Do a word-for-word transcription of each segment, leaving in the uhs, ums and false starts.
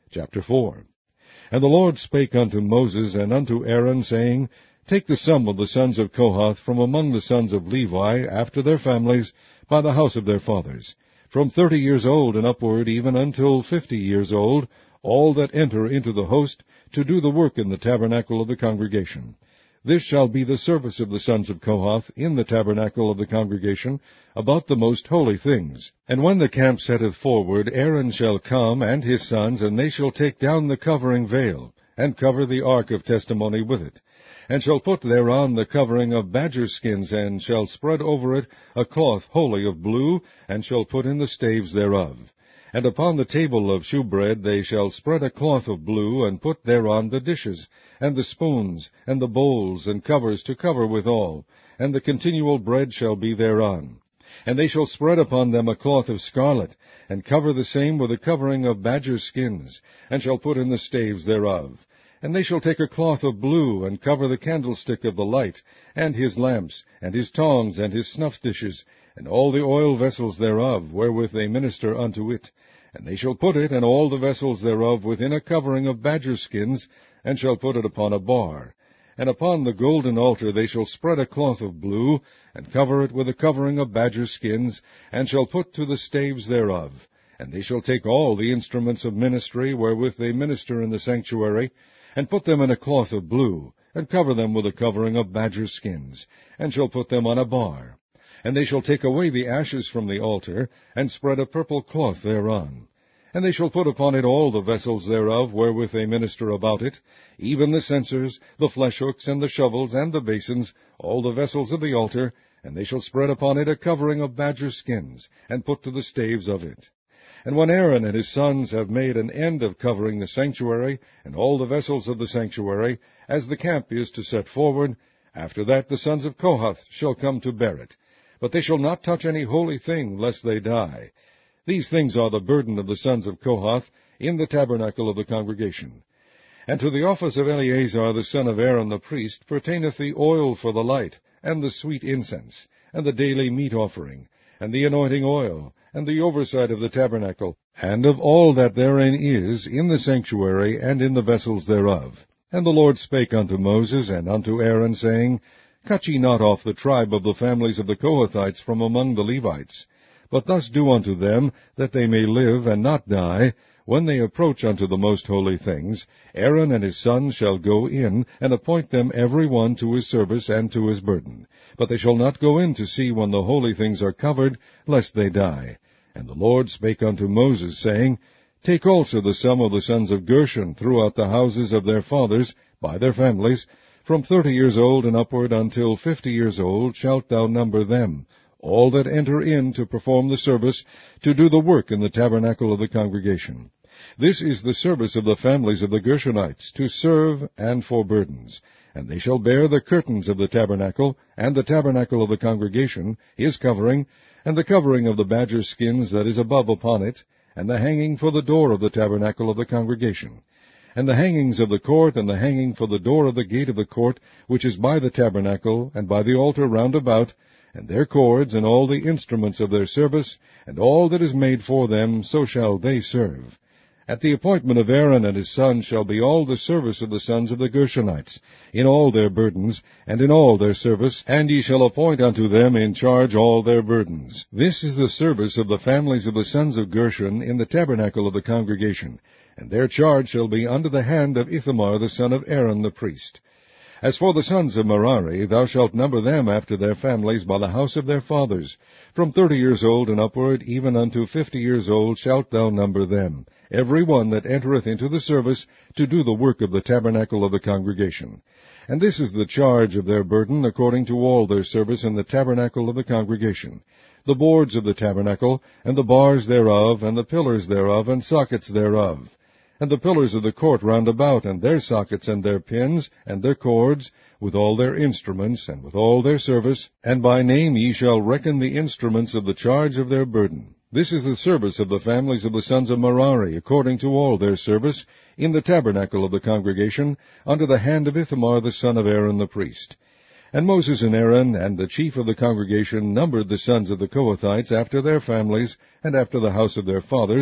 Chapter four. And the Lord spake unto Moses and unto Aaron, saying, Take the sum of the sons of Kohath from among the sons of Levi, after their families, by the house of their fathers, from thirty years old and upward, even until fifty years old, all that enter into the host, to do the work in the tabernacle of the congregation. This shall be the service of the sons of Kohath in the tabernacle of the congregation, about the most holy things. And when the camp setteth forward, Aaron shall come, and his sons, and they shall take down the covering veil, and cover the ark of testimony with it, and shall put thereon the covering of badger skins, and shall spread over it a cloth wholly of blue, and shall put in the staves thereof. And upon the table of shewbread they shall spread a cloth of blue, and put thereon the dishes, and the spoons, and the bowls, and covers to cover withal, and the continual bread shall be thereon. And they shall spread upon them a cloth of scarlet, and cover the same with a covering of badger skins, and shall put in the staves thereof. And they shall take a cloth of blue, and cover the candlestick of the light, and his lamps, and his tongs, and his snuff dishes, and all the oil vessels thereof, wherewith they minister unto it. And they shall put it, and all the vessels thereof, within a covering of badger skins, and shall put it upon a bar. And upon the golden altar they shall spread a cloth of blue, and cover it with a covering of badger skins, and shall put to the staves thereof. And they shall take all the instruments of ministry, wherewith they minister in the sanctuary, and put them in a cloth of blue, and cover them with a covering of badger skins, and shall put them on a bar. And they shall take away the ashes from the altar, and spread a purple cloth thereon. And they shall put upon it all the vessels thereof, wherewith they minister about it, even the censers, the fleshhooks, and the shovels, and the basins, all the vessels of the altar, and they shall spread upon it a covering of badger skins, and put to the staves of it. And when Aaron and his sons have made an end of covering the sanctuary, and all the vessels of the sanctuary, as the camp is to set forward, after that the sons of Kohath shall come to bear it. But they shall not touch any holy thing, lest they die. These things are the burden of the sons of Kohath in the tabernacle of the congregation. And to the office of Eleazar the son of Aaron the priest pertaineth the oil for the light, and the sweet incense, and the daily meat offering, and the anointing oil, and the oversight of the tabernacle, and of all that therein is, in the sanctuary, and in the vessels thereof. And the Lord spake unto Moses and unto Aaron, saying, Cut ye not off the tribe of the families of the Kohathites from among the Levites, but thus do unto them, that they may live and not die. When they approach unto the most holy things, Aaron and his sons shall go in, and appoint them every one to his service and to his burden. But they shall not go in to see when the holy things are covered, lest they die. And the Lord spake unto Moses, saying, Take also the sum of the sons of Gershon throughout the houses of their fathers, by their families, from thirty years old and upward until fifty years old shalt thou number them, all that enter in to perform the service, to do the work in the tabernacle of the congregation. This is the service of the families of the Gershonites, to serve and for burdens. And they shall bear the curtains of the tabernacle, and the tabernacle of the congregation, his covering, and the covering of the badger skins that is above upon it, and the hanging for the door of the tabernacle of the congregation, and the hangings of the court, and the hanging for the door of the gate of the court, which is by the tabernacle, and by the altar round about, and their cords, and all the instruments of their service, and all that is made for them, so shall they serve. At the appointment of Aaron and his sons shall be all the service of the sons of the Gershonites, in all their burdens, and in all their service, and ye shall appoint unto them in charge all their burdens. This is the service of the families of the sons of Gershon in the tabernacle of the congregation, and their charge shall be under the hand of Ithamar the son of Aaron the priest. As for the sons of Merari, thou shalt number them after their families by the house of their fathers. From thirty years old and upward, even unto fifty years old, shalt thou number them, every one that entereth into the service, to do the work of the tabernacle of the congregation. And this is the charge of their burden, according to all their service in the tabernacle of the congregation. The boards of the tabernacle, and the bars thereof, and the pillars thereof, and sockets thereof, and the pillars of the court round about, and their sockets, and their pins, and their cords, with all their instruments, and with all their service, and by name ye shall reckon the instruments of the charge of their burden. This is the service of the families of the sons of Merari, according to all their service, in the tabernacle of the congregation, under the hand of Ithamar the son of Aaron the priest. And Moses and Aaron and the chief of the congregation numbered the sons of the Kohathites after their families, and after the house of their fathers,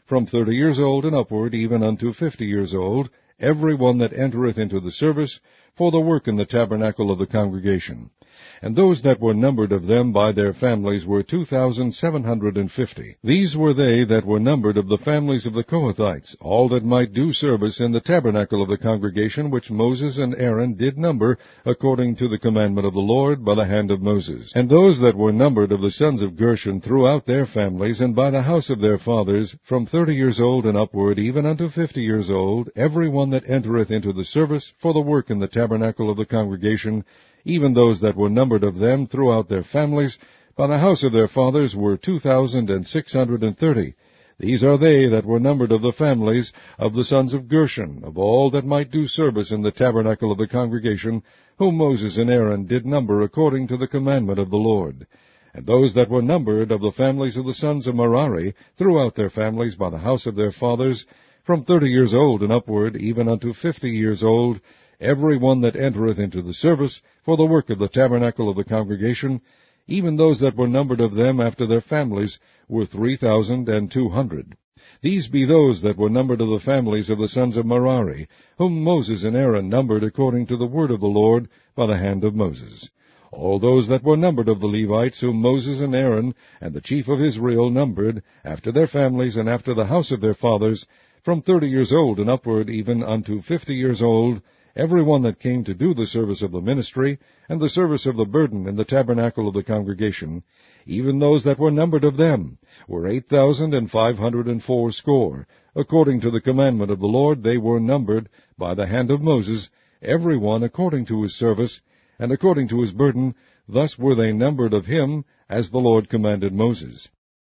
from thirty years old and upward, even unto fifty years old, every one that entereth into the service, for the work in the tabernacle of the congregation. And those that were numbered of them by their families were two thousand seven hundred and fifty. These were they that were numbered of the families of the Kohathites, all that might do service in the tabernacle of the congregation, which Moses and Aaron did number, according to the commandment of the Lord, by the hand of Moses. And those that were numbered of the sons of Gershon throughout their families, and by the house of their fathers, from thirty years old and upward, even unto fifty years old, every one that entereth into the service, for the work in the tabernacle of the congregation, even those that were numbered of them throughout their families, by the house of their fathers, were two thousand and six hundred and thirty. These are they that were numbered of the families of the sons of Gershon, of all that might do service in the tabernacle of the congregation, whom Moses and Aaron did number according to the commandment of the Lord. And those that were numbered of the families of the sons of Merari, throughout their families, by the house of their fathers, from thirty years old and upward, even unto fifty years old, every one that entereth into the service, for the work of the tabernacle of the congregation, even those that were numbered of them after their families, were three thousand and two hundred. These be those that were numbered of the families of the sons of Merari, whom Moses and Aaron numbered according to the word of the Lord, by the hand of Moses. All those that were numbered of the Levites, whom Moses and Aaron and the chief of Israel numbered, after their families and after the house of their fathers, from thirty years old and upward, even unto fifty years old, every one that came to do the service of the ministry, and the service of the burden in the tabernacle of the congregation, even those that were numbered of them, were eight thousand and five hundred and fourscore. According to the commandment of the Lord they were numbered by the hand of Moses, every one according to his service, and according to his burden. Thus were they numbered of him, as the Lord commanded Moses.